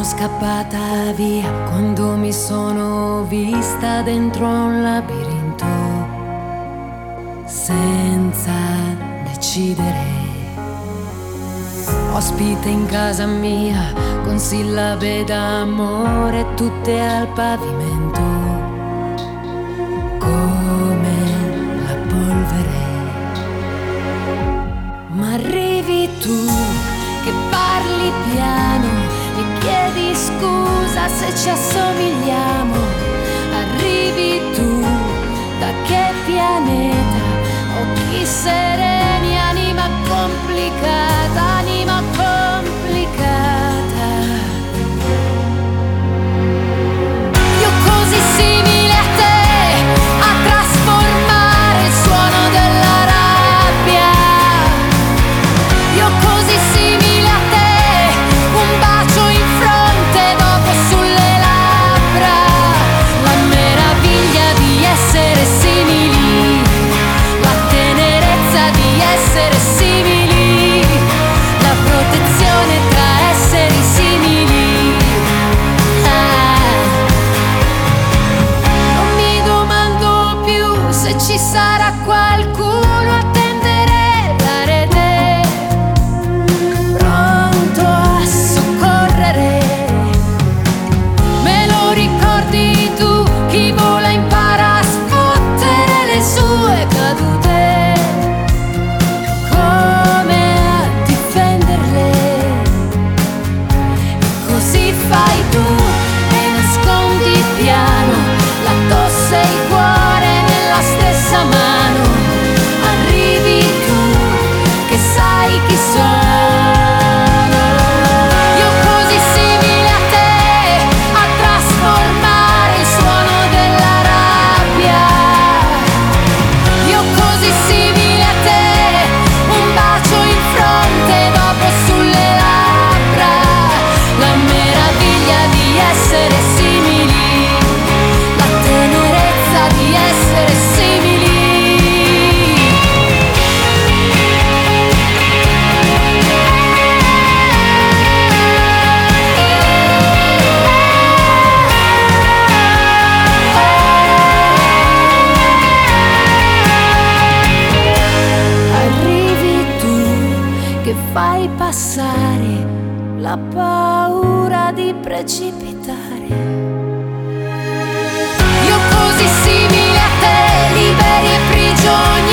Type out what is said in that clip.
scappata via quando mi sono vista dentro a un labirinto senza decidere. Ospite in casa mia con sillabe d'amore tutte al pavimento come la polvere. Ma arrivi tu che parli piano e chiedi scusa se ci assomigliamo. Arrivi tu, da che pianeta? Occhi sereni, anima complicata, anima complicata. Io così simile a te, a trasformare il suono della rabbia. Io così simile a te, un bacio in fronte, dopo sulle labbra. La meraviglia di essere simili, la tenerezza di essere simili, la protezione tra esseri simili. Non mi domando più se ci sarà qualcuno a tendere la rete, pronto a soccorrere. Me lo ricordi tu, chi vola impara a sfottere le sue cadute, come a difenderle. E così fai tu e nascondi piano la tosse e il cuore nella stessa mano. Arrivi tu che sai chi sono. Io così simile a te, a trasformare il suono della rabbia. Io così simile a te, un bacio in fronte, dopo sulle labbra. La meraviglia di essere simili, la tenerezza di essere simili. Arrivi tu che fai passare la paura di precipitare. Io così simile a te, liberi e prigionieri.